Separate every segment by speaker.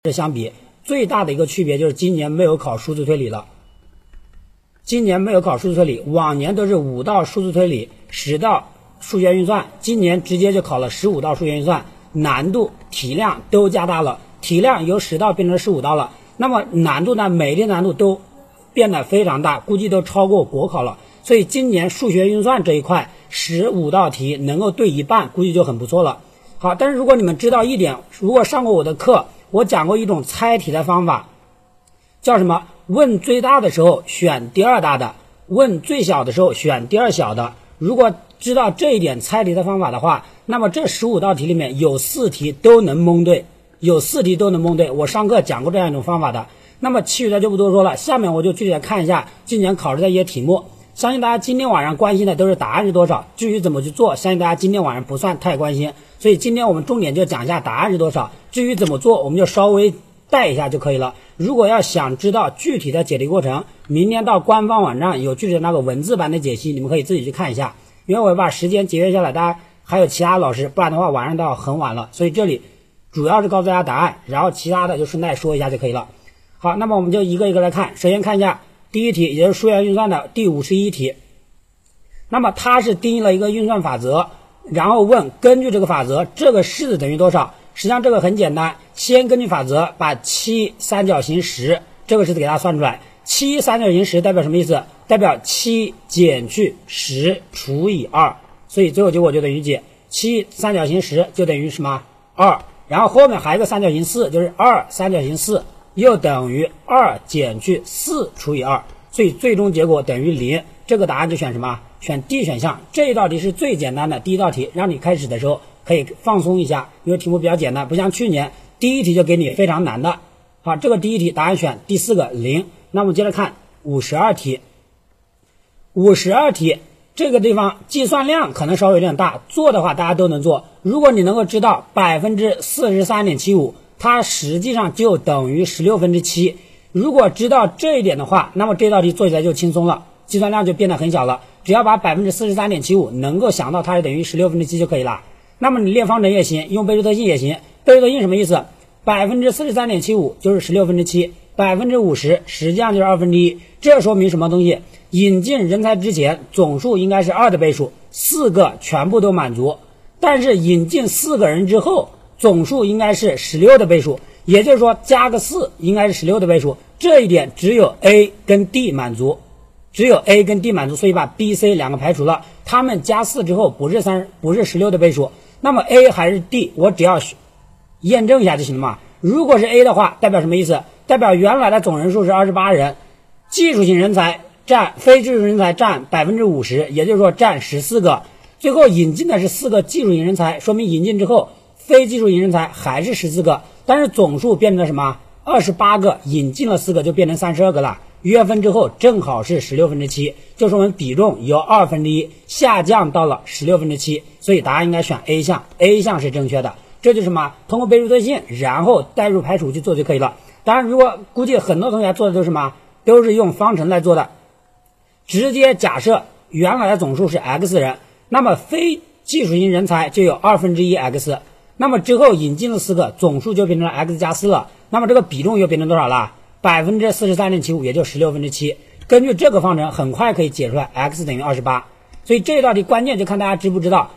Speaker 1: 相比，最大的一个区别就是今年没有考数字推理了。今年没有考数字推理，往年都是5道数字推理，10道数学运算，今年直接就考了15道数学运算，难度、体量都加大了，体量由10道变成15道了。那么难度呢，每天难度都变得非常大，估计都超过国考了。所以今年数学运算这一块15道题能够对一半，估计就很不错了。好，但是如果你们知道一点，如果上过我的课，我讲过一种猜题的方法，叫什么？问最大的时候选第二大的，问最小的时候选第二小的。如果知道这一点猜题的方法的话，那么这15道题里面有4题都能蒙对，我上课讲过这样一种方法的。那么其余的就不多说了，下面我就具体的看一下今年考试的一些题目。相信大家今天晚上关心的都是答案是多少，至于怎么去做，相信大家今天晚上不算太关心。所以今天我们重点就讲一下答案是多少，至于怎么做，我们就稍微带一下就可以了。如果要想知道具体的解题过程，明天到官方网站有具体的那个文字版的解析，你们可以自己去看一下。因为我把时间节约下来，大家还有其他老师，不然的话晚上到很晚了。所以这里主要是告诉大家答案，然后其他的就顺带说一下就可以了。好，那么我们就一个一个来看。首先看一下第一题，也就是数学运算的第51题。那么它是定义了一个运算法则，然后问根据这个法则，这个式子等于多少？实际上这个很简单，先根据法则把7三角形10这个式子给它算出来。7三角形10代表什么意思？代表7减去10除以2，所以最后结果就等于几？7三角形10就等于什么？2，然后后面还有一个三角形4，就是2三角形4又等于2减去4除以2，所以最终结果等于0。这个答案就选什么？选 D 选项。这一道题是最简单的第一道题，让你开始的时候可以放松一下，因为题目比较简单，不像去年第一题就给你非常难的。好，这个第一题答案选第4个0。那我们接着看52题。52题这个地方计算量可能稍微有点大，做的话大家都能做。如果你能够知道 43.75%， 它实际上就等于7/16。如果知道这一点的话，那么这道题做起来就轻松了，计算量就变得很小了。只要把 43.75% 能够想到它是等于7/16就可以了。那么你练方程也行，用倍数特性也行。倍数特性什么意思？ 43.75% 就是7/16， 50% 实际上就是1/2。这说明什么东西？引进人才之前总数应该是2的倍数，4个全部都满足。但是引进4个人之后，总数应该是16的倍数，也就是说加个4应该是16的倍数。这一点只有 A 跟 D 满足，所以把 B、C 两个排除了，他们加4之后不是16的倍数。那么 A 还是 D， 我只要验证一下就行了嘛。如果是 A 的话，代表什么意思？代表原来的总人数是28人，技术型人才占非技术人才占 50%， 也就是说占14个。最后引进的是4个技术型人才，说明引进之后非技术型人才还是14个，但是总数变成了什么？28个，引进了4个就变成32个了。约分之后正好是7/16，就是我们比重由1/2下降到了7/16，所以答案应该选 A 项。A 项是正确的。这就是什么？通过倍数特性，然后代入排除去做就可以了。当然，如果估计很多同学做的都是什么？都是用方程来做的。直接假设原来的总数是 X 人，那么非技术型人才就有1/2X， 那么之后引进了4个，总数就变成了 X 加4了。那么这个比重又变成多少了？43.75%， 也就7/16。根据这个方程很快可以解出来 X 等于28。所以这道题关键就看大家知不知道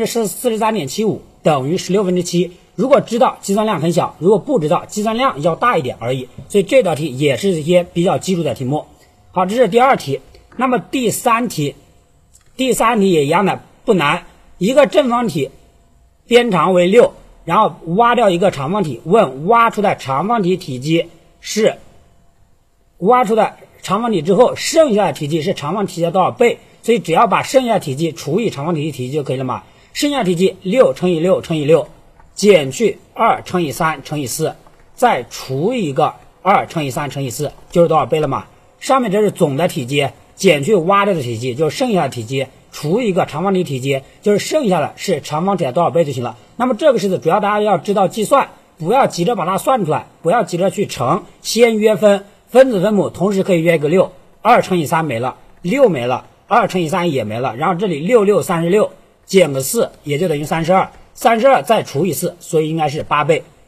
Speaker 1: 43.75% 等于7/16。如果知道，计算量很小；如果不知道，计算量要大一点而已。所以这道题也是一些比较基础的题目。好，这是第2题。那么第3题也一样的，不难。一个正方体边长为6，然后挖掉一个长方体，问挖出的长方体体积是挖出的长方体之后剩下的体积是长方体的多少倍？所以只要把剩下的体积除以长方体的体积就可以了嘛。剩下体积6乘以6乘以6减去2乘以3乘以4，再除以一个2乘以3乘以4，就是多少倍了嘛？上面这是总的体积，减去挖掉的体积就是剩下的体积，除以一个长方体体积，就是剩下的是长方体的多少倍就行了。那么这个式子主要大家要知道计算，不要急着把它算出来，不要急着去乘，先约分，分子分母同时可以约一个6， 2乘以3没了，6没了，2乘以3也没了，然后这里6 6 36，减个4也就等于32，32再除以4，所以应该是8倍。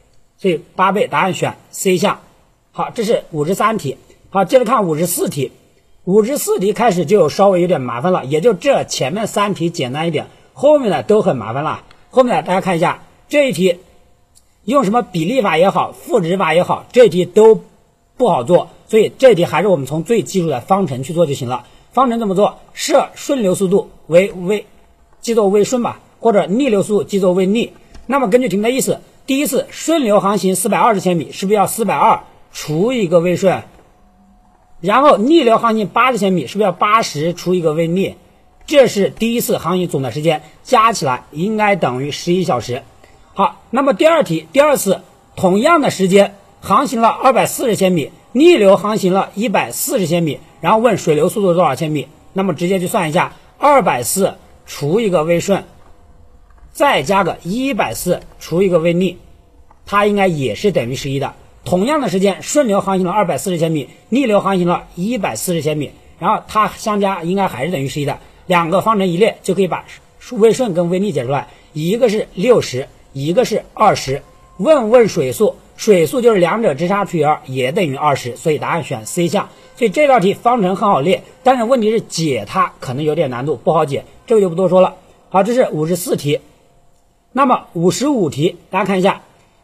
Speaker 1: 所以8倍，答案选 C 项。好，这是53题。好，接着看54题。54题开始就稍微有点麻烦了，也就这前面3题简单一点，后面的都很麻烦了。后面的大家看一下，这一题用什么比例法也好，赋值法也好，这一题都不好做，所以这一题还是我们从最基础的方程去做就行了。方程怎么做？设顺流速度记作为顺吧，或者逆流速度记作为逆。那么根据题目的意思，第一次顺流航行420千米，是不是要420除一个微顺？然后逆流航行80千米，是不是要80除一个微逆？这是第一次航行总的时间，加起来应该等于11小时。好，那么第二题，第二次同样的时间航行了240千米，逆流航行了140千米，然后问水流速度多少千米？那么直接去算一下，240除一个微顺，再加个140除一个微逆，它应该也是等于11的。同样的时间，顺流航行了240千米，逆流航行了140千米，然后它相加应该还是等于11的。两个方程一列就可以把微顺跟微逆解出来，一个是60，一个是20。问水速，水速就是两者之差除以2，也等于20，所以答案选 C 项。所以这道题方程很好列，但是问题是解它可能有点难度，不好解，这个就不多说了。好，这是54题。那么55题，大家看一下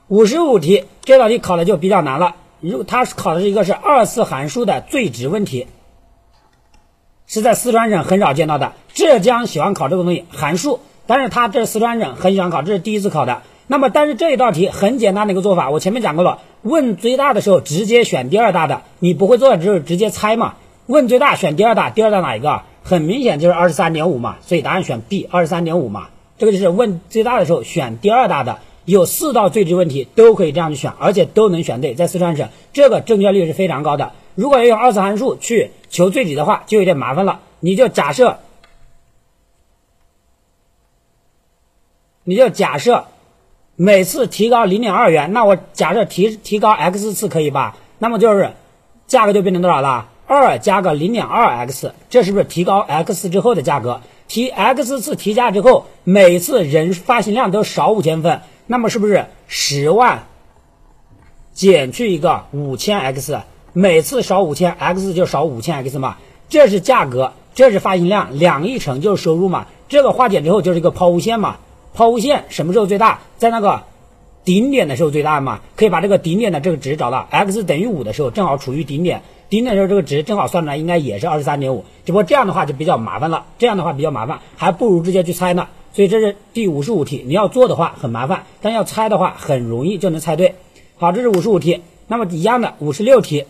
Speaker 1: ，55题这道题考的就比较难了。它考的是一个是2次函数的最值问题，是在四川省很少见到的。浙江喜欢考这个东西，函数，但是它这四川省很喜欢考，这是第一次考的。那么但是这一道题很简单的一个做法，我前面讲过了，问最大的时候直接选第二大的，你不会做的只有直接猜嘛。问最大选第二大，第二大哪一个？很明显就是 23.5 嘛，所以答案选 B， 23.5 嘛。这个就是问最大的时候选第二大的，有4道最值问题都可以这样去选，而且都能选对，在四川省这个正确率是非常高的。如果要用2次函数去求最值的话，就有点麻烦了。你就假设每次提高 0.2 元，那我假设提高 x 次可以吧？那么就是价格就变成多少了？2加个 0.2x， 这是不是提高 x 之后的价格？提 x 次提价之后，每次人发行量都少5000份，那么是不是10万减去一个5000x， 每次少5000 x 就少5000x 嘛？这是价格，这是发行量，2一乘就是收入嘛。这个化简之后就是一个抛物线嘛。抛物线什么时候最大？在那个顶点的时候最大嘛，可以把这个顶点的这个值找到 x 等于5的时候正好处于顶点，顶点的时候这个值正好算出来应该也是 23.5， 只不过这样的话就比较麻烦了，还不如直接去猜呢。所以这是第55题，你要做的话很麻烦，但要猜的话很容易就能猜对。好，这是55题。那么一样的56题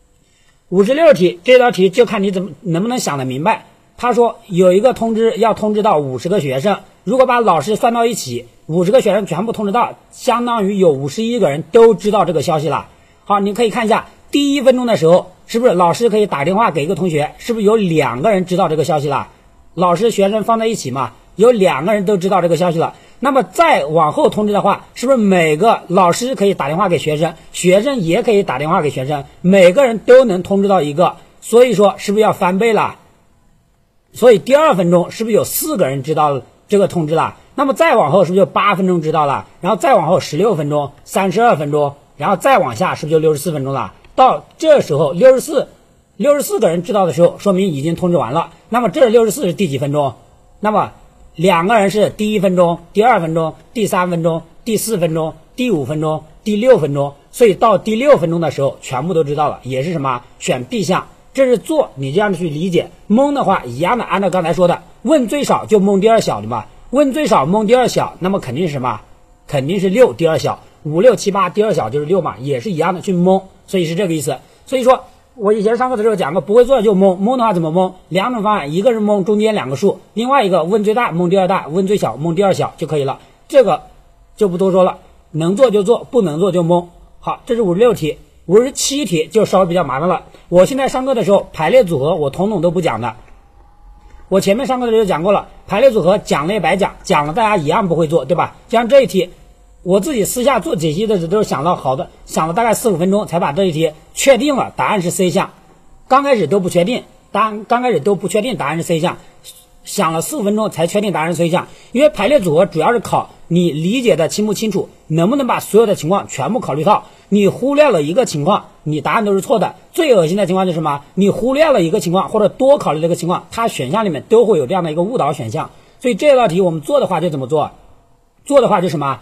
Speaker 1: 这道题就看你能不能想得明白。他说有一个通知要通知到50个学生，如果把老师算到一起，50个学生全部通知到，相当于有51个人都知道这个消息了。好，你可以看一下第1分钟的时候，是不是老师可以打电话给一个同学，是不是有2个人知道这个消息了？老师学生放在一起嘛，有2个人都知道这个消息了。那么再往后通知的话，是不是每个老师可以打电话给学生，学生也可以打电话给学生，每个人都能通知到一个，所以说是不是要翻倍了？所以第2分钟是不是有4个人知道这个通知了？那么再往后是不是就8分钟知道了？然后再往后16分钟、32分钟，然后再往下是不是就64分钟了？到这时候64个人知道的时候，说明已经通知完了。那么这64是第几分钟？那么2个人是第1分钟、第2分钟、第3分钟、第4分钟、第5分钟、第6分钟，所以到第6分钟的时候全部都知道了，也是什么？选 B 项。这是做，你这样去理解。蒙的话一样的，按照刚才说的，问最少就蒙第2小的嘛，问最少蒙第2小，那么肯定是什么？肯定是6第2小，5、6、7、8第2小就是6嘛，也是一样的去蒙，所以是这个意思。所以说我以前上课的时候讲过，不会做的就蒙，蒙的话怎么蒙？2种方案，一个是蒙中间2个数，另外一个问最大蒙第2大，问最小蒙第2小就可以了，这个就不多说了，能做就做，不能做就蒙。好，这是56题。57题就稍微比较麻烦了。我现在上课的时候排列组合我统统都不讲的，我前面上课的时候讲过了，排列组合讲了也白讲，讲了大家一样不会做，对吧？像这一题我自己私下做解析的时候都是想了大概4、5分钟才把这一题确定了，答案是 C 项。刚开始都不确定答案是 C 项，想了4、5分钟才确定答案是 C 项。因为排列组合主要是考你理解的清不清楚， 能不能把所有的情况全部考虑到？你忽略了一个情况，你答案都是错的。最恶心的情况就是什么？你忽略了一个情况或者多考虑了一个情况，它选项里面都会有这样的一个误导选项。所以这道题我们做的话就怎么做？做的话就什么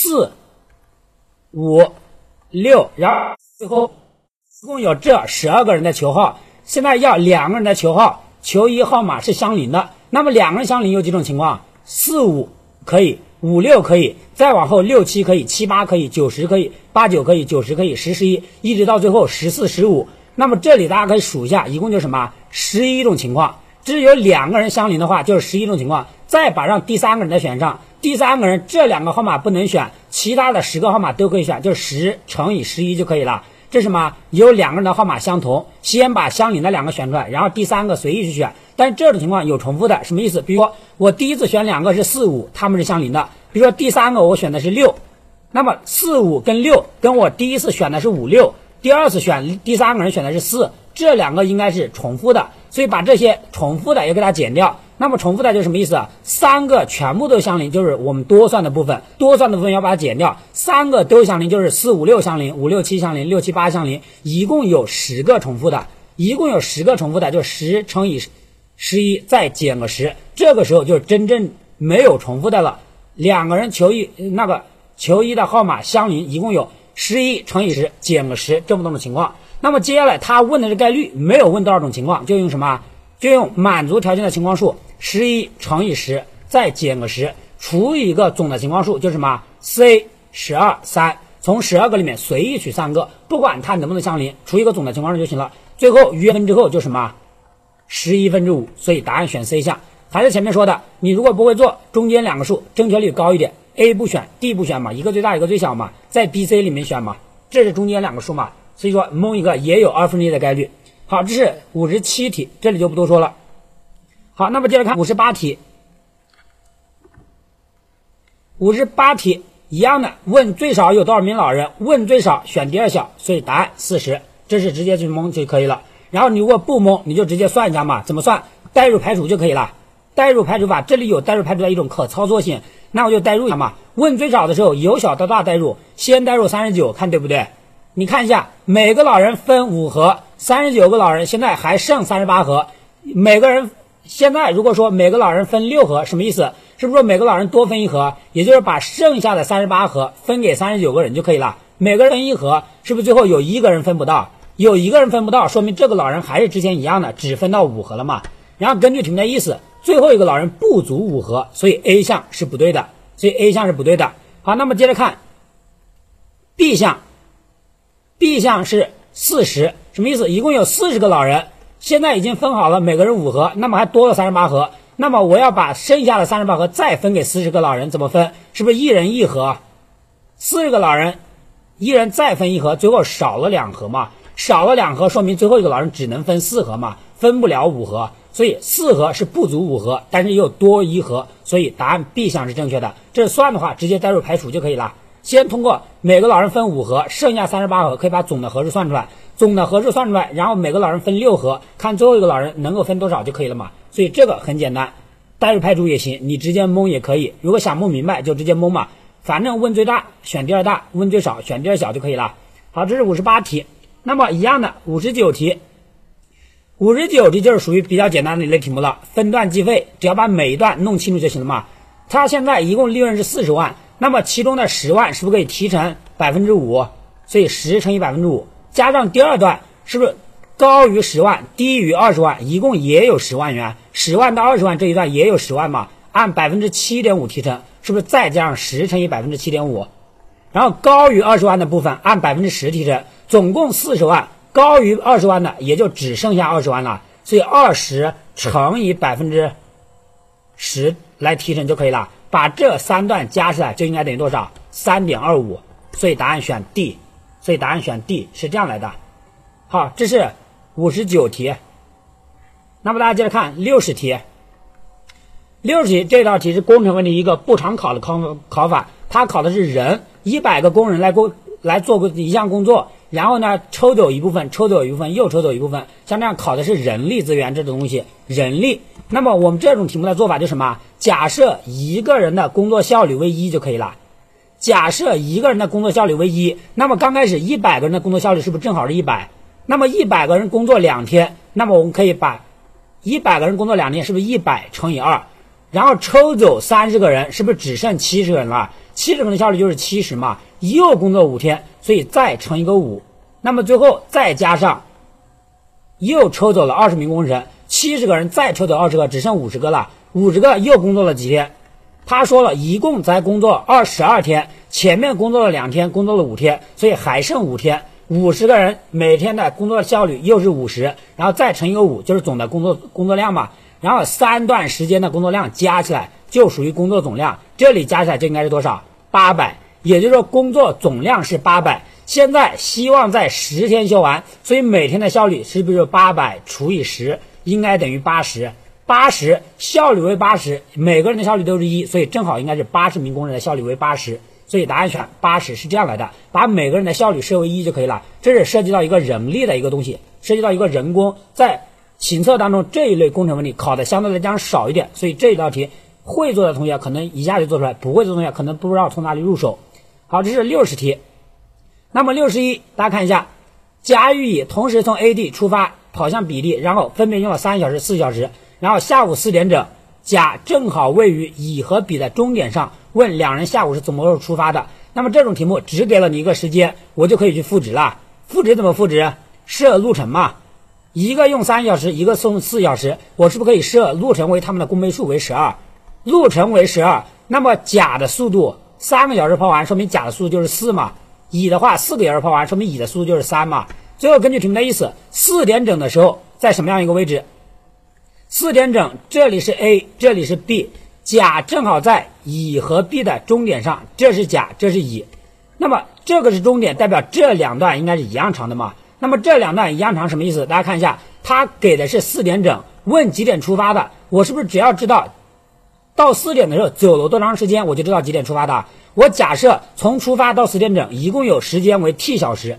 Speaker 1: ？4、5、6，然后最后一共有这12个人的球号，现在要2个人的球号，球衣号码是相邻的。那么2个人相邻有几种情况？4、5可以，5、6可以，再往后6、7可以，7、8可以，9、10可以，8、9可以，9、10可以，10、11一直到最后14、15。那么这里大家可以数一下，一共就什么11种情况。只有2个人相邻的话，就是11种情况。再把上第3个人再选上，第3个人这2个号码不能选，其他的10个号码都可以选，就是10乘以11就可以了。这是什么？有2个人的号码相同，先把相邻的2个选出来，然后第3个随意去选。但是这种情况有重复的，什么意思？比如说我第一次选2个是4、5，他们是相邻的。比如说第3个我选的是6，那么4、5跟6跟我第一次选的是5、6，第二次选第3个人选的是4，这2个应该是重复的，所以把这些重复的也给它减掉。那么重复的就是什么意思？3个全部都相邻，就是我们多算的部分，多算的部分要把它减掉。3个都相邻，就是4、5、6相邻，5、6、7相邻，6、7、8相邻，一共有10个重复的，一共有10个重复的，就是10乘以11再减个10，这个时候就真正没有重复的了。2个人球衣球衣的号码相邻，一共有11乘以10减个10这么多种情况。那么接下来他问的是概率，没有问多少种情况，就用什么？就用满足条件的情况数11乘以10再减个10除以一个总的情况数，就是什么 C 12 3，从12个里面随意取3个，不管它能不能相邻，除一个总的情况数就行了。最后约分之后就什么11/5，所以答案选 C 项。还是前面说的，你如果不会做中间2个数，正确率高一点， A 不选 D 不选嘛，一个最大一个最小嘛，在 B、C 里面选嘛，这是中间2个数嘛，所以说蒙一个也有2/1的概率。好，这是57题，这里就不多说了。好，那么接着看58题。58题一样的，问最少有多少名老人，问最少选第二小，所以答案40，这是直接去蒙就可以了。然后你如果不蒙，你就直接算一下嘛，怎么算？代入排除就可以了。代入排除法，这里有代入排除的一种可操作性，那我就代入一下嘛。问最少的时候由小到大代入，先代入39，看对不对？你看一下，每个老人分5盒，39个老人现在还剩38盒，每个人现在如果说每个老人分6盒，什么意思？是不是说每个老人多分1盒？也就是把剩下的38盒分给39个人就可以了。每个人分1盒，是不是最后有1个人分不到？有1个人分不到，说明这个老人还是之前一样的，只分到5盒了嘛。然后根据题目的意思，最后一个老人不足5盒，所以 A 项是不对的，所以 A 项是不对的。好，那么接着看 B 项。B 项是40，什么意思？一共有40个老人，现在已经分好了每个人5盒，那么还多了38盒，那么我要把剩下的38盒再分给40个老人，怎么分？是不是1人1盒？40个老人1人再分1盒，最后少了2盒嘛，少了2盒说明最后一个老人只能分4盒嘛，分不了5盒，所以4盒是不足5盒，但是又多1盒，所以答案 B 项是正确的。这算的话直接代入排除就可以了。先通过每个老人分5盒，剩下38盒，可以把总的盒数算出来，总的盒数算出来，然后每个老人分6盒，看最后一个老人能够分多少就可以了嘛。所以这个很简单，代入排除也行，你直接蒙也可以。如果想不明白就直接蒙嘛，反正问最大选第二大，问最少选第二小就可以了。好，这是58题。那么一样的59题，59题就是属于比较简单的一类题目了，分段计费，只要把每一段弄清楚就行了嘛。它现在一共利润是40万。那么其中的10万是不是可以提成 5%？ 所以10乘以 5%， 加上第二段是不是高于10万低于20万，一共也有10万元，10万到20万这一段也有10万嘛，按 7.5% 提成，是不是再加上10乘以 7.5%？ 然后高于20万的部分按 10% 提成，总共40万，高于20万的也就只剩下20万了，所以20乘以 10% 来提成就可以了。把这3段加起来就应该等于多少？ 3.25， 所以答案选 D， 所以答案选 D 是这样来的。好，这是59题。那么大家接着看60题。60题这道题是工程问题一个不常考的考法，它考的是人，100个工人来做一项工作，然后呢抽走一部分，抽走一部分，又抽走一部分，像这样考的是人力资源这种东西，人力。那么我们这种题目的做法就是什么？假设一个人的工作效率为1就可以了。 假设一个人的工作效率为1，那么刚开始100个人的工作效率是不是正好是100？那么100个人工作2天，那么我们可以把100个人工作2天是不是100乘以2，然后抽走30个人，是不是只剩70个人了？70个人的效率就是70嘛，又工作5天，所以再乘一个5，那么最后再加上又抽走了20名工程，70个人再抽走20个，只剩50个了，50个又工作了几天？他说了一共才工作22天，前面工作了2天，工作了5天，所以还剩5天，50个人每天的工作效率又是50，然后再乘一个5，就是总的工作量嘛，然后3段时间的工作量加起来就属于工作总量，这里加起来就应该是多少？800，也就是说工作总量是800，现在希望在10天修完，所以每天的效率是不是800除以10，应该等于80，效率为80，每个人的效率都是1，所以正好应该是80名工人的效率为80，所以答案选80是这样来的，把每个人的效率设为1就可以了。这是涉及到一个人力的一个东西，涉及到一个人工，在行测当中这一类工程问题考的相对来讲少一点，所以这一道题会做的同学可能一下就做出来，不会做的同学可能不知道从哪里入手。好，这是60题。那么61，大家看一下，甲与乙同时从 A 地出发跑向 B 地，然后分别用了3小时、4小时，然后下午4点整，甲正好位于乙和丙的终点上，问两人下午是怎么出发的。那么这种题目只给了你一个时间，我就可以去赋值了。赋值怎么赋值？设路程嘛，一个用3小时，一个送4小时，我是不是可以设路程为他们的公倍数为12？路程为12，那么甲的速度3个小时跑完，说明甲的速度就是4嘛。乙的话4个小时跑完，说明乙的速度就是3嘛。最后根据题目的意思，4点整的时候在什么样一个位置？4点整，这里是 A， 这里是 B， 甲正好在乙和 B 的终点上，这是甲，这是乙。那么这个是终点，代表这两段应该是一样长的嘛。那么这两段一样长什么意思？大家看一下，他给的是4点整，问几点出发的，我是不是只要知道到4点的时候走了多长时间，我就知道几点出发的？我假设从出发到4点整一共有时间为 t 小时，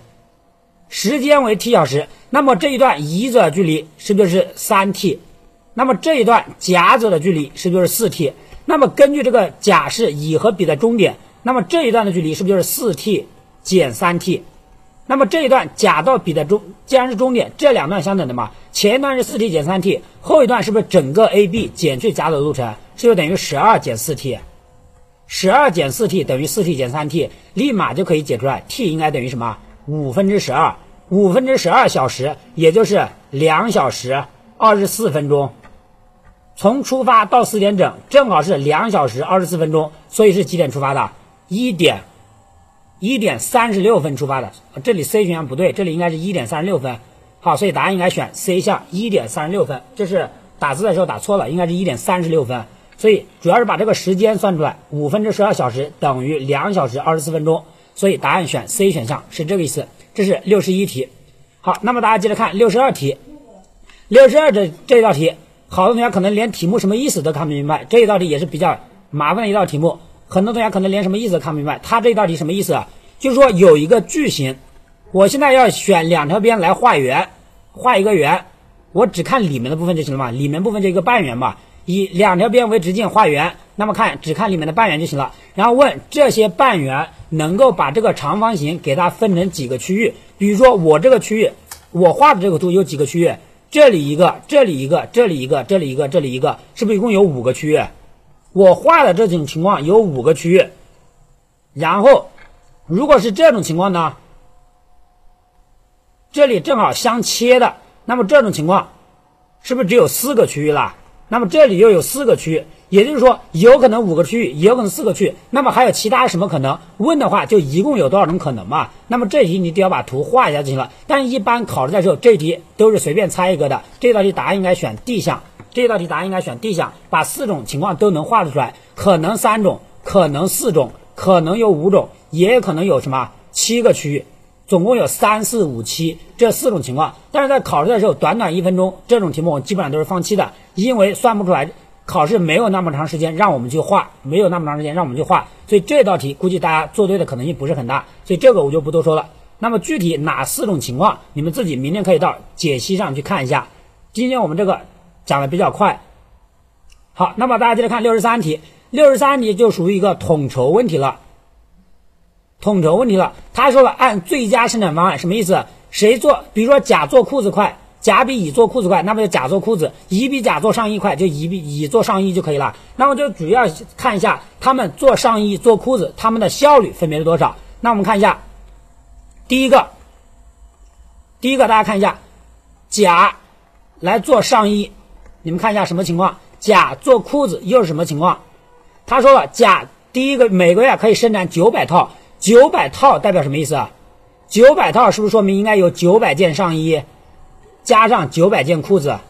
Speaker 1: 那么这一段乙走的距离是不是就是 3t？ 那么这一段甲走的距离是不是就是 4t？ 那么根据这个甲是乙和丙的终点，那么这一段的距离是不是就是 4t 减 3t？ 那么这一段甲到丙的既然是终点，这两段相等的嘛，前一段是 4t 减 3t， 后一段是不是整个 AB 减去甲走的路程，是不是等于12减 4t？12减 4t 等于 4t 减 3t， 立马就可以解出来 t 应该等于什么？12小时，也就是2小时24分钟。从出发到4点整正好是2小时24分钟，所以是几点出发的？1点36分出发的。这里 C 选项不对，这里应该是1点36分。好，所以答案应该选 C 项1点36分，这是打字的时候打错了，应该是1点36分。所以主要是把这个时间算出来，12小时等于2小时24分钟，所以答案选 C 选项是这个意思。这是61题。好，那么大家接着看62题。62这道题，好多同学可能连题目什么意思都看不明白，这一道题也是比较麻烦的一道题目，很多同学可能连什么意思都看不明白。它这一道题什么意思啊？就是说有一个矩形，我现在要选2条边来画圆，画一个圆，我只看里面的部分就行了嘛，里面部分就一个半圆嘛，以2条边为直径画圆，那么只看里面的半圆就行了。然后问这些半圆能够把这个长方形给它分成几个区域，比如说我这个区域，我画的这个图有几个区域，这里一个，这里一个，这里一个，这里一个，这里一个，是不是一共有5个区域？我画的这种情况有5个区域。然后如果是这种情况呢，这里正好相切的，那么这种情况是不是只有4个区域了？那么这里又有4个区域，也就是说有可能5个区域，也有可能4个区域，那么还有其他什么可能？问的话就一共有多少种可能嘛？那么这题你只要把图画一下就行了。但是一般考试的时候，这题都是随便猜一个的，这道题答案应该选 D 项，这道题答案应该选 D 项，把4种情况都能画得出来，可能3种，可能4种，可能有5种，也有可能有什么7个区域。总共有3、4、5、7这4种情况，但是在考试的时候短短1分钟，这种题目我基本上都是放弃的，因为算不出来，考试没有那么长时间让我们去画，所以这道题估计大家做对的可能性不是很大，所以这个我就不多说了。那么具体哪4种情况，你们自己明天可以到解析上去看一下。今天我们这个讲的比较快。好，那么大家接着看63题，63题就属于一个统筹问题了。 统筹问题了。他说了按最佳生产方案，什么意思？谁做？比如说甲做裤子快，甲比乙做裤子快，那么就甲做裤子；乙比甲做上衣快，就乙比乙做上衣就可以了。那么就主要看一下他们做上衣做裤子，他们的效率分别是多少。那我们看一下第一个大家看一下，甲来做上衣，你们看一下什么情况？甲做裤子又是什么情况？他说了，甲第一个每个月可以生产900套，900套代表什么意思啊？900套是不是说明应该有900件上衣加上900件裤子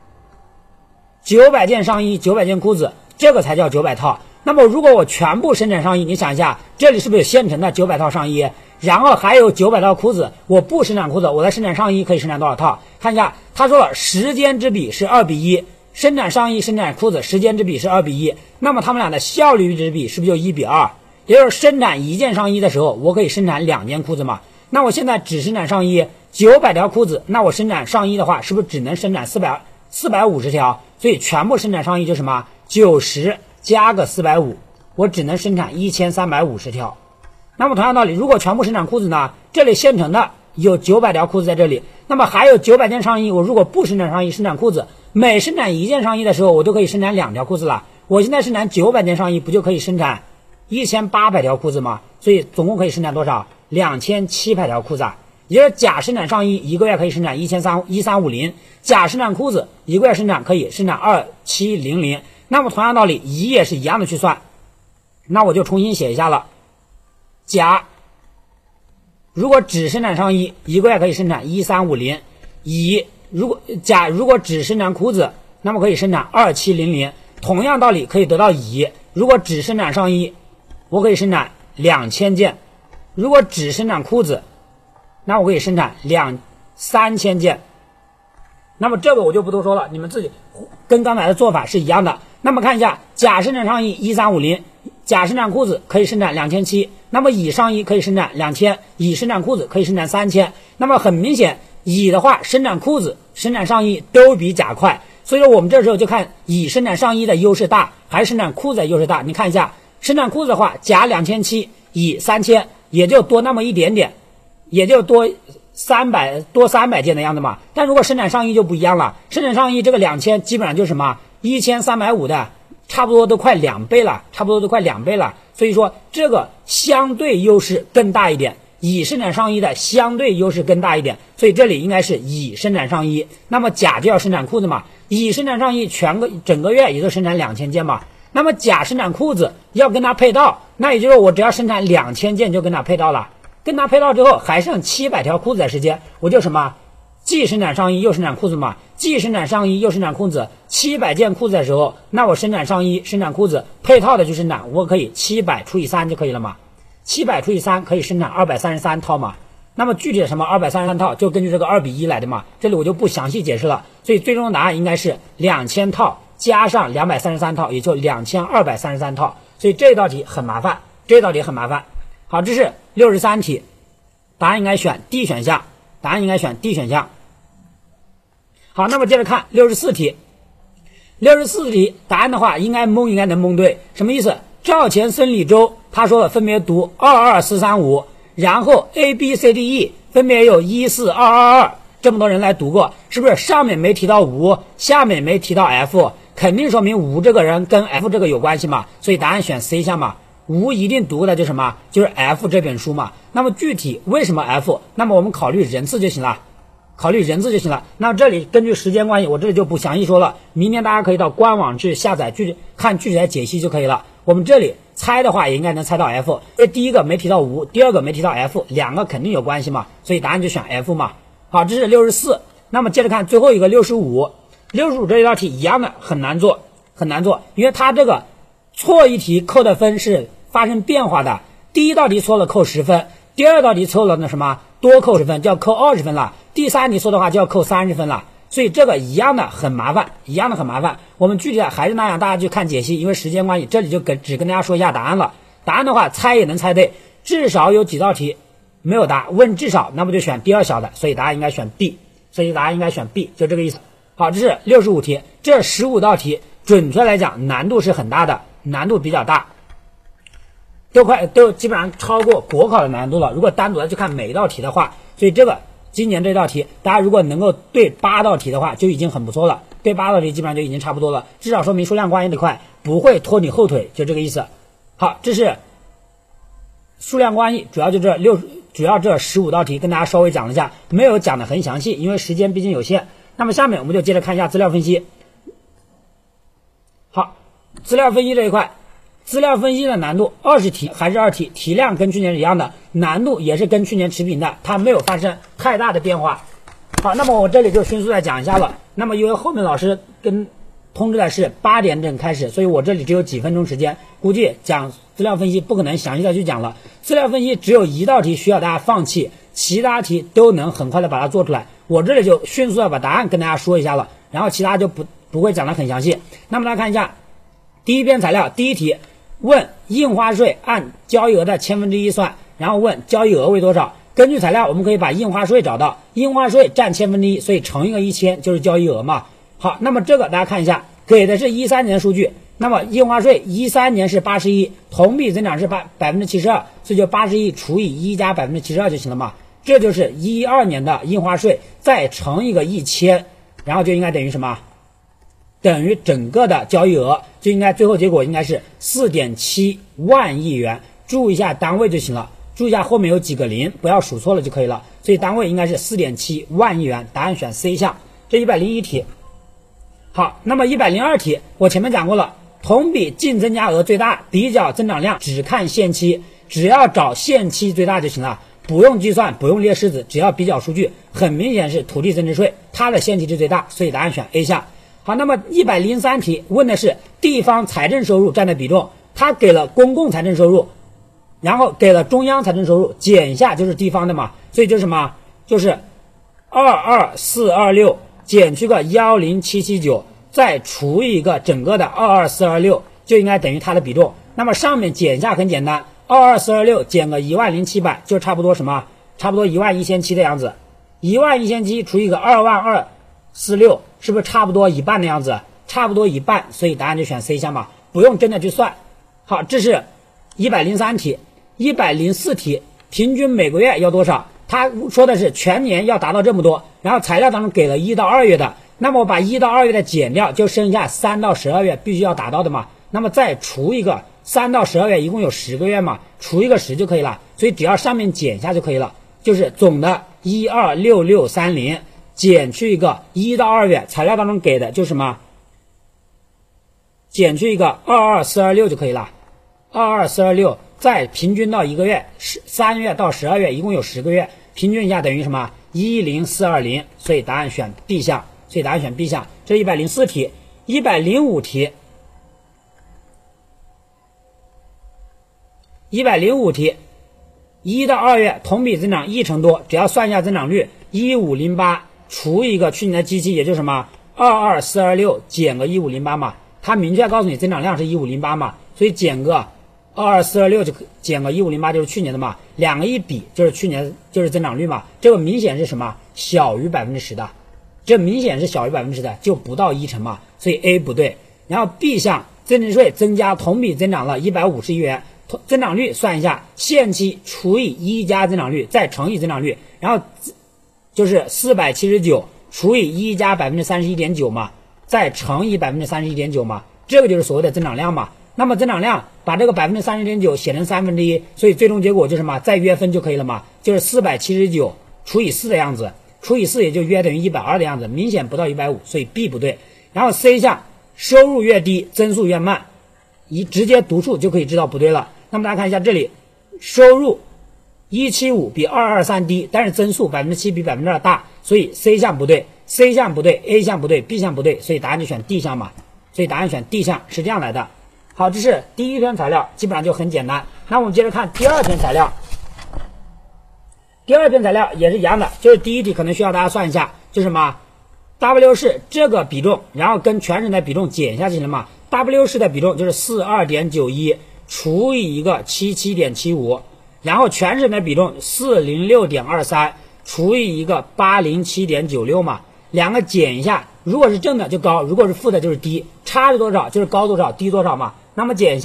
Speaker 1: ？900件上衣900件裤子，这个才叫900套。那么如果我全部生产上衣，你想一下，这里是不是有现成的900套上衣，然后还有900套裤子？我不生产裤子，我在生产上衣可以生产多少套？看一下，他说了时间之比是2比1，生产上衣生产裤子时间之比是2比1，那么他们俩的效率之比是不是就1比2？也就是生产1件上衣的时候，我可以生产2件裤子嘛？那我现在只生产上衣900条裤子，那我生产上衣的话，是不是只能生产450条？所以全部生产上衣就是什么？90加个450，我只能生产1350条。那么同样道理，如果全部生产裤子呢？这里现成的有900条裤子在这里，那么还有900件上衣，我如果不生产上衣，生产裤子，每生产1件上衣的时候，我就可以生产2条裤子了。我现在生产900件上衣，不就可以生产1800条裤子吗？所以总共可以生产多少？2700条裤子啊。也就是甲生产上衣一个月可以生产1350，甲生产裤子一个月可以生产2700。那么同样道理，乙也是一样的去算。那我就重新写一下了。甲如果只生产上衣，一个月可以生产1350；甲如果只生产裤子，那么可以生产2700。同样道理可以得到乙，如果只生产上衣，我可以生产2000件；如果只生产裤子，那我可以生产3000件。那么这个我就不多说了，你们自己跟刚才的做法是一样的。那么看一下，甲生产上衣1350，甲生产裤子可以生产2700，那么乙上衣可以生产2000，乙生产裤子可以生产3000。那么很明显，乙的话生产裤子、生产上衣都比甲快，所以说我们这时候就看乙生产上衣的优势大，还是生产裤子的优势大。你看一下，生产裤子的话，甲2700，乙3000，也就多那么一点点，也就多300件的样子嘛。但如果生产上衣就不一样了，生产上衣这个2000基本上就是什么1350的，差不多都快2倍了，所以说这个相对优势更大一点，乙生产上衣的相对优势更大一点，所以这里应该是乙生产上衣。那么甲就要生产裤子嘛，乙生产上衣整个月也就生产2000件嘛。那么甲生产裤子要跟它配套，那也就是我只要生产2000件就跟它配套了。跟它配套之后还剩700条裤子的时间，我就什么既生产上衣又生产裤子嘛，既生产上衣又生产裤子，700件裤子的时候，那我生产上衣生产裤子配套的去生产，我可以700除以3就可以了嘛，700除以3可以生产233套嘛。那么具体的什么233套就根据这个2比1来的嘛，这里我就不详细解释了。所以最终的答案应该是2000套加上233套，也就2233套。所以这道题很麻烦，好，这是63题，答案应该选 D 选项，好，那么接着看64题。64题答案的话应该能蒙对，什么意思？赵钱孙李周他说了分别读22435，然后 ABCDE 分别有14222，这么多人来读过，是不是上面没提到吴，下面没提到 F， 肯定说明吴这个人跟 F 这个有关系嘛，所以答案选 C 项嘛。吴一定读的就是什么？就是 F 这本书嘛。那么具体为什么 F？ 那么我们考虑人次就行了。那么这里根据时间关系，我这里就不详细说了。明天大家可以到官网去下载看具体的解析就可以了。我们这里猜的话也应该能猜到 F， 因为第一个没提到吴，第二个没提到 F， 两个肯定有关系嘛，所以答案就选 F 嘛。好，这是64。那么接着看最后一个65这一道题一样的很难做，因为它这个错一题扣的分是发生变化的。第一道题错了扣10分，第二道题错了多扣10分，就要扣20分了。第三题错的话就要扣30分了。所以这个一样的很麻烦。我们具体的还是那样，大家去看解析，因为时间关系，这里就只跟大家说一下答案了。答案的话猜也能猜对，至少有几道题没有答，问至少，那么就选第二小的，所以答案应该选 B， 就这个意思。好，这是65题，这15道题准确来讲难度是很大的，难度比较大。 都基本上超过国考的难度了。如果单独的去看每一道题的话，所以这个今年这道题，大家如果能够对8道题的话，就已经很不错了。对8道题基本上就已经差不多了，至少说明数量关系这块不会拖你后腿，就这个意思。好，这是数量关系，主要这15道题跟大家稍微讲了一下，没有讲的很详细，因为时间毕竟有限。那么下面我们就接着看一下资料分析。好，资料分析这一块，资料分析的难度20题还是2题，题量跟去年是一样的，难度也是跟去年持平的，它没有发生太大的变化。好，那么我这里就迅速再讲一下了。那么因为后面老师跟通知的是8点整开始，所以我这里只有几分钟时间，估计讲资料分析不可能详细的去讲了。资料分析只有1道题需要大家放弃，其他题都能很快的把它做出来。我这里就迅速的把答案跟大家说一下了，然后其他就不会讲的很详细。那么大家看一下第一篇材料，第一题问印花税按交易额的1/1000算，然后问交易额为多少。根据材料我们可以把印花税找到，印花税占1/1000，所以乘一个1000就是交易额嘛。好，那么这个大家看一下，给的是13年的数据，那么印花税13年是81，同比增长是72%，所以就81除以1加72%就行了嘛。这就是12年的印花税，再乘一个1000，然后就应该等于什么？等于整个的交易额，就应该最后结果应该是4.7万亿元。注意一下单位就行了，注意一下后面有几个零，不要数错了就可以了。所以单位应该是4.7万亿元，答案选 C 项。这101题。好，那么102题，我前面讲过了，同比净增加额最大，比较增长量，只看限期，只要找限期最大就行了，不用计算，不用列式子，只要比较数据，很明显是土地增值税，它的限期是最大，所以答案选 A 项。好，那么103题问的是地方财政收入占的比重，它给了公共财政收入，然后给了中央财政收入，减一下就是地方的嘛，所以就是什么？就是22426减去个10779，再除以一个整个的22426，就应该等于它的比重。那么上面减一下很简单，22426减个10700，就差不多什么？差不多11700的样子。11700除以个22046，是不是差不多一半的样子？差不多一半，所以答案就选 C 项嘛，不用真的去算。好，这是103题。104题，平均每个月要多少？他说的是全年要达到这么多，然后材料当中给了1到2月的，那么我把1到2月的减掉，就剩下3到12月必须要达到的嘛，那么再除一个3到12月，一共有10个月嘛，除一个10就可以了，所以只要上面减一下就可以了，就是总的126630减去一个1到2月，材料当中给的就是什么？减去一个22426就可以了，22426再平均到一个月，3月到12月一共有10个月，平均一下等于什么？10420，所以答案选 B 项，所以答案选 B 项。这是104题。105题，105题，1到2月同比增长1成多，只要算一下增长率，1508除以一个去年的基期，也就是什么22426减个1508嘛，它明确告诉你增长量是1508嘛，所以减个22426就减个1508就是去年的嘛，两个一比就是去年就是增长率嘛，这个明显是什么？小于10%的，这明显是小于10%的，就不到1成嘛，所以 A 不对。然后 B 项增值税增加同比增长了150亿元，增长率算一下，限期除以1加增长率再乘以增长率，然后就是479除以1加31.9%嘛，再乘以31.9%嘛，这个就是所谓的增长量嘛。那么增长量把这个31.9%写成1/3，所以最终结果就是什么？再约分就可以了嘛，就是479除以4的样子，除以4也就约等于120的样子，明显不到150，所以 B 不对。然后 C 项收入越低增速越慢，直接读数就可以知道不对了。那么大家看一下这里，收入175比223低，但是增速7%比2%大，所以 C 项不对 ，C 项不对 ，A 项不对 ，B 项不对，所以答案就选 D 项嘛。所以答案选 D 项是这样来的。好，这是第一篇材料，基本上就很简单。那我们接着看第二篇材料。第二篇材料也是一样的，就是第一题可能需要大家算一下，就是什么 W 市这个比重，然后跟全省的比重减一下就行了嘛。W 市的比重就是42.91除以一个77.75，然后全省的比重406.23除以一个807.96嘛，两个减一下，如果是正的就高，如果是负的就是低，差是多少就是高多少低多少嘛。那么减一下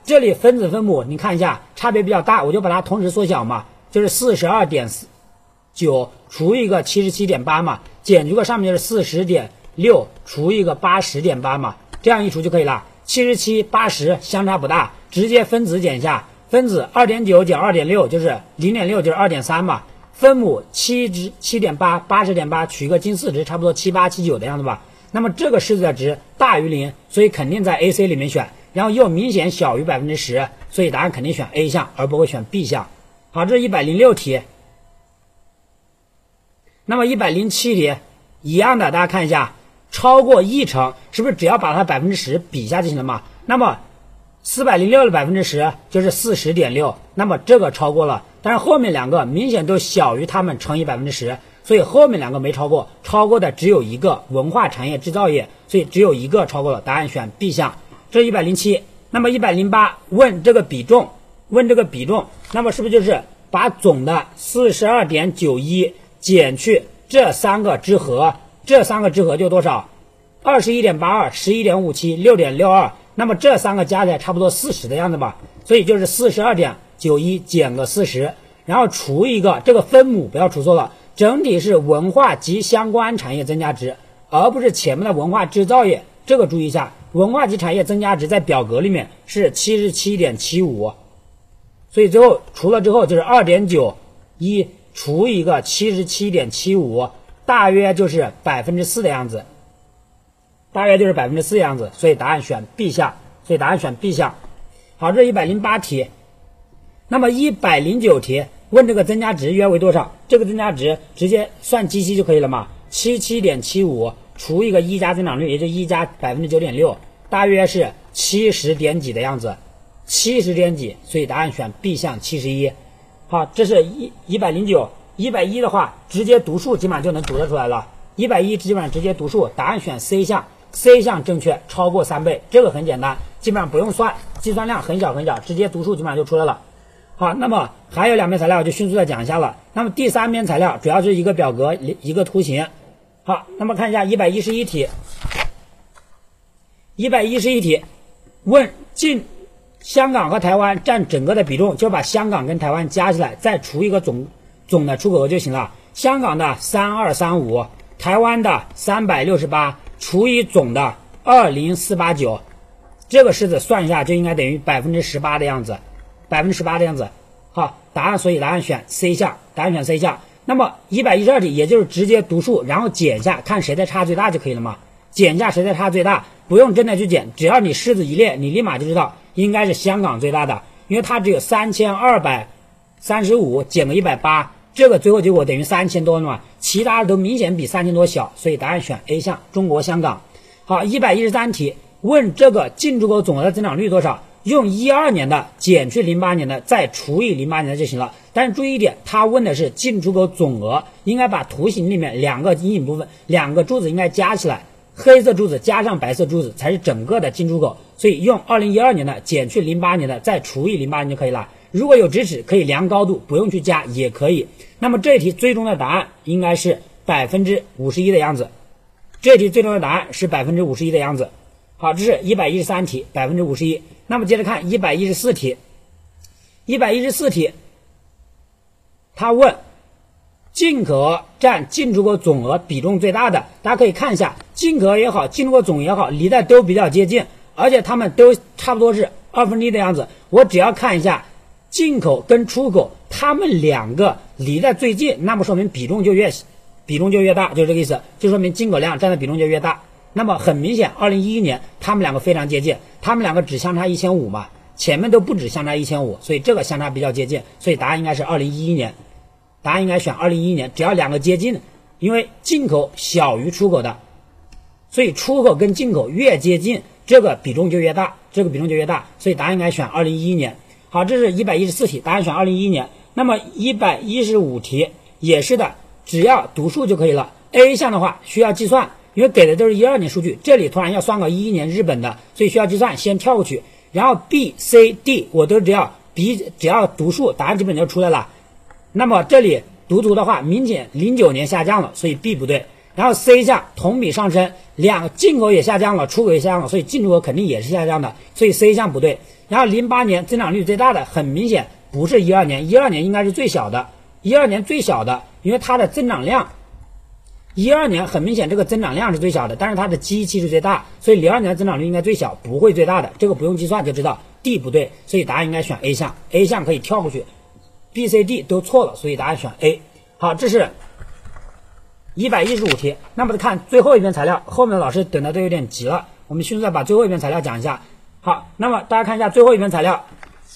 Speaker 1: 这里分子分母你看一下差别比较大，我就把它同时缩小嘛，就是 42.9 除一个 77.8 嘛，减去个上面就是 40.6 除一个 80.8 嘛，这样一除就可以了。77、80相差不大，直接分子减一下，分子 2.9 减 2.6 就是 0.6 就是 2.3 嘛，分母7.8 80.8 取一个近似值，差不多78、79的样子吧。那么这个式子的值大于0，所以肯定在 AC 里面选，然后又明显小于 10%， 所以答案肯定选 A 项，而不会选 B 项。好，这是106题。那么107题一样的，大家看一下，超过1成是不是只要把它 10% 比一下就行了嘛？那么406的 10% 就是 40.6， 那么这个超过了，但是后面两个明显都小于它们乘以 10%， 所以后面两个没超过，超过的只有一个文化产业制造业，所以只有一个超过了，答案选 B 项。这是107。那么108问这个比重，那么是不是就是把总的 42.91 减去这三个之和，就多少？ 21.82 11.57 6.62， 那么这三个加起来差不多40的样子吧，所以就是 42.91 减个40，然后除一个这个分母不要除错了，整体是文化及相关产业增加值，而不是前面的文化制造业，这个注意一下，文化及产业增加值在表格里面是 77.75， 所以最后除了之后就是 2.91 除一个 77.75， 大约就是 4% 的样子，所以答案选 B 项，好，这是108题。那么109题问这个增加值约为多少？这个增加值直接算基期就可以了嘛， 77.75 除一个1加增长率，也就1加 9.6%， 大约是70点几的样子，70点几，所以答案选 B 项71。好，这是109。110的话直接读数基本上就能读得出来了，110基本上直接读数，答案选 C 项，C 项正确，超过3倍，这个很简单，基本上不用算，计算量很小，直接读数基本上就出来了。好，那么还有两篇材料我就迅速的讲一下了。那么第三篇材料主要是一个表格一个图形。好，那么看一下111题。111题问香港和台湾占整个的比重，就把香港跟台湾加起来，再除一个总的出口额就行了。香港的3235，台湾的368除以总的20489，这个式子算一下就应该等于 18% 的样子。好，所以答案选 C 项，那么112题也就是直接读数，然后减一下，看谁的差最大就可以了嘛。减一下谁的差最大，不用真的去减，只要你式子一列，你立马就知道应该是香港最大的，因为它只有3235减个180，这个最后结果等于3000多了嘛，其他的都明显比3000多小，所以答案选 A 项，中国香港。好，113题问这个进出口总额的增长率多少？用12年的减去08年的，再除以08年的就行了。但是注意一点，他问的是进出口总额，应该把图形里面两个阴影部分，两个柱子应该加起来，黑色柱子加上白色柱子才是整个的进出口，所以用2012年的减去08年的，再除以08年就可以了。如果有直尺可以量高度，不用去加也可以。那么这一题最终的答案应该是 51% 的样子，好，这是113题 51%。 那么接着看114题。他问进口额占进出口总额比重最大的，大家可以看一下，进口额也好，进出口总也好，离得都比较接近，而且他们都差不多是1/2的样子。我只要看一下进口跟出口，他们两个离得最近，那么说明比重就越大，就是这个意思，就说明进口量占的比重就越大。那么很明显2011年他们两个非常接近，他们两个只相差1500嘛，前面都不止相差1500，所以这个相差比较接近，所以答案应该是2011年，答案应该选2011年，只要两个接近，因为进口小于出口的，所以出口跟进口越接近，这个比重就越大，所以答案应该选2011年。好，这是114题，答案选2011年。那么115题也是的，只要读数就可以了。 A 项的话需要计算，因为给的都是12年数据，这里突然要算个11年日本的，所以需要计算，先跳过去。然后 B、C、D 我都只要读数，答案基本就出来了。那么这里读图的话，明显09年下降了，所以 B 不对。然后 C 项同比上升，进口也下降了，出口也下降了，所以进出口肯定也是下降的，所以 C 项不对。 然后08年增长率最大的很明显不是12年，12年应该是最小的，12年最小的，因为它的增长量，12年很明显这个增长量是最小的，但是它的基期是最大，所以02年的增长率应该最小，不会最大的，这个不用计算就知道 D 不对，所以答案应该选 A 项，A 项可以跳过去 ，B、C、D 都错了，所以答案选 A。好，这是115题。那么看最后一篇材料，后面的老师等的都有点急了，我们迅速把最后一篇材料讲一下。好，那么大家看一下最后一篇材料，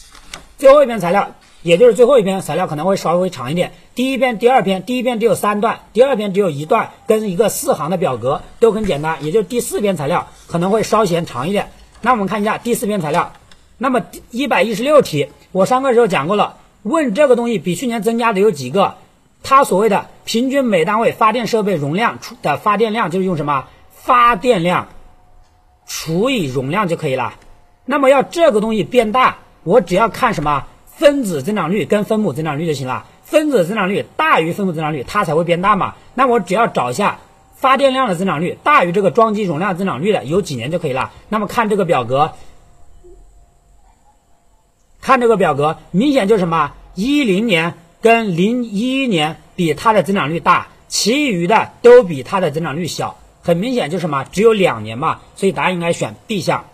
Speaker 1: 也就是最后一篇材料可能会稍微长一点。第一篇、第二篇，第一篇只有3段，第二篇只有1段，跟一个4行的表格都很简单。也就是第4篇材料可能会稍显长一点。那我们看一下第4篇材料。那么116题，我上课时候讲过了，问这个东西比去年增加的有几个？它所谓的平均每单位发电设备容量的发电量就是用什么？发电量除以容量就可以了。那么要这个东西变大，我只要看什么？分子增长率跟分母增长率就行了，分子增长率大于分母增长率，它才会变大嘛。那我只要找一下发电量的增长率大于这个装机容量增长率的有几年就可以了。那么看这个表格，明显就是什么？10年跟011年比它的增长率大，其余的都比它的增长率小。很明显就是什么？只有2年嘛，所以答案应该选 B 项，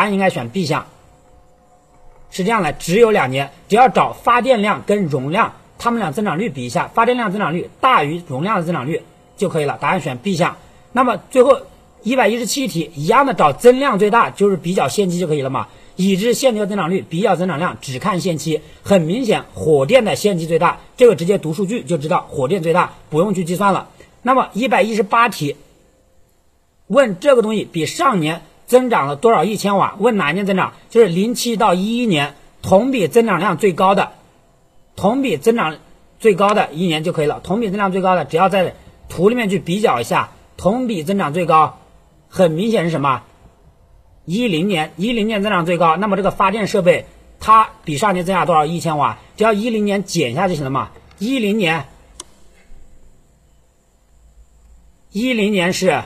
Speaker 1: 是这样的，只有2年，只要找发电量跟容量，它们俩增长率比一下，发电量增长率大于容量的增长率就可以了，答案选 B 项。那么最后117题一样的，找增量最大，就是比较限期就可以了嘛。已知限流增长率比较增长量，只看限期，很明显火电的限期最大，这个直接读数据就知道火电最大，不用去计算了。那么118题问这个东西比上年增长了多少亿千瓦？问哪一年增长？就是07到11年同比增长量最高的一年就可以了。同比增长最高的，只要在图里面去比较一下，同比增长最高，很明显是什么？10年增长最高。那么这个发电设备它比上年增加多少亿千瓦？只要10年减一下就行了嘛。10年是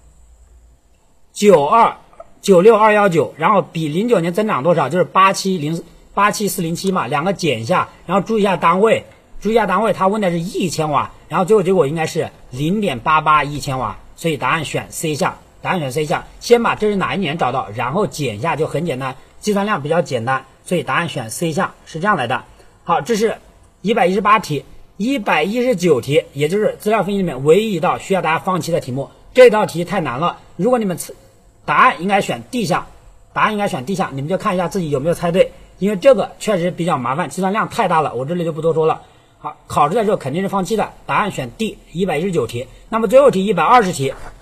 Speaker 1: 96219，然后比09年增长多少？就是87407嘛，两个减一下，然后注意一下单位，它问的是亿千瓦，然后最后结果应该是0.88亿千瓦，所以答案选 C 项，先把这是哪一年找到，然后减一下就很简单，计算量比较简单，所以答案选 C 项，是这样来的。好，这是118题。119题，也就是资料分析里面唯一一道需要大家放弃的题目，这道题太难了，如果你们答案应该选 D 项，你们就看一下自己有没有猜对，因为这个确实比较麻烦，计算量太大了，我这里就不多说了。好，考试的时候肯定是放弃的，答案选 D。119题。那么最后题120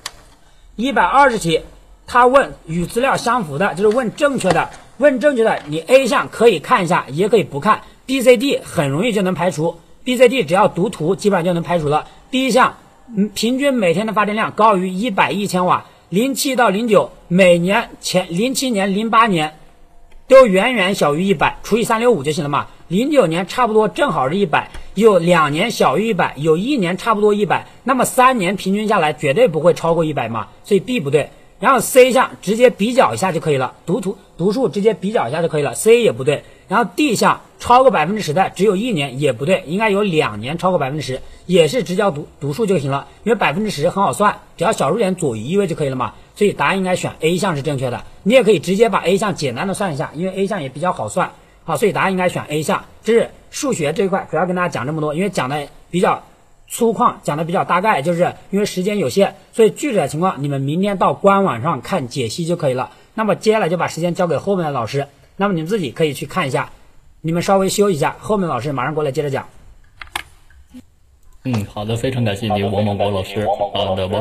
Speaker 1: 题，他问与资料相符的，就是问正确的，你 A 项可以看一下，也可以不看 ，B、C、D 很容易就能排除。B、C、D 只要读图基本上就能排除了。第一项，平均每天的发电量高于100亿千瓦，07到09每年07年、08年都远远小于100，除以365就行了嘛。09年差不多正好是100，有2年小于100，有1年差不多100，那么3年平均下来绝对不会超过100嘛，所以 B 不对。然后 C 项直接比较一下就可以了，读数直接比较一下就可以了， C 也不对。然后 D 项超过10%的只有1年也不对，应该有2年超过10%，也是直接读数就行了，因为10%很好算，只要小数点左移一位就可以了嘛，所以答案应该选 A 项是正确的。你也可以直接把 A 项简单的算一下，因为 A 项也比较好算，好，所以答案应该选 A 项。这是数学这一块主要跟大家讲这么多，因为讲的比较粗犷，讲的比较大概，就是因为时间有限，所以具体的情况你们明天到官网上看解析就可以了。那么接下来就把时间交给后面的老师，那么你们自己可以去看一下，你们稍微休一下，后面的老师马上过来接着讲。
Speaker 2: 好的，非常感谢您王茂国老师。好的。